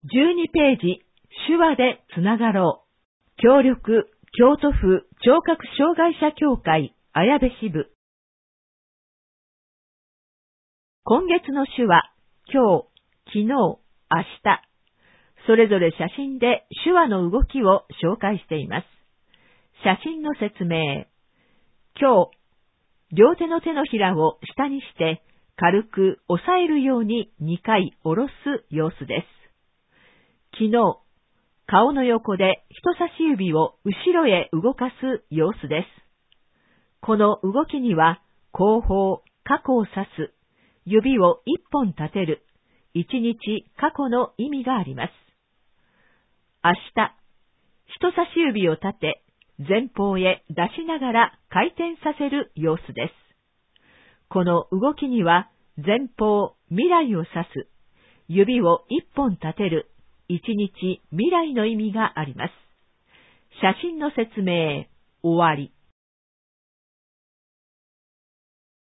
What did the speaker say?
12ページ、手話でつながろう。協力、京都府聴覚障害者協会綾部支部。今月の手話、今日、昨日、明日、それぞれ写真で手話の動きを紹介しています。写真の説明。今日、両手の手のひらを下にして軽く押さえるように2回下ろす様子です。昨日、顔の横で人差し指を後ろへ動かす様子です。この動きには後方、過去を指す、指を一本立てる、一日過去の意味があります。明日、人差し指を立て、前方へ出しながら回転させる様子です。この動きには前方、未来を指す、指を一本立てる、一日未来の意味があります。写真の説明、終わり。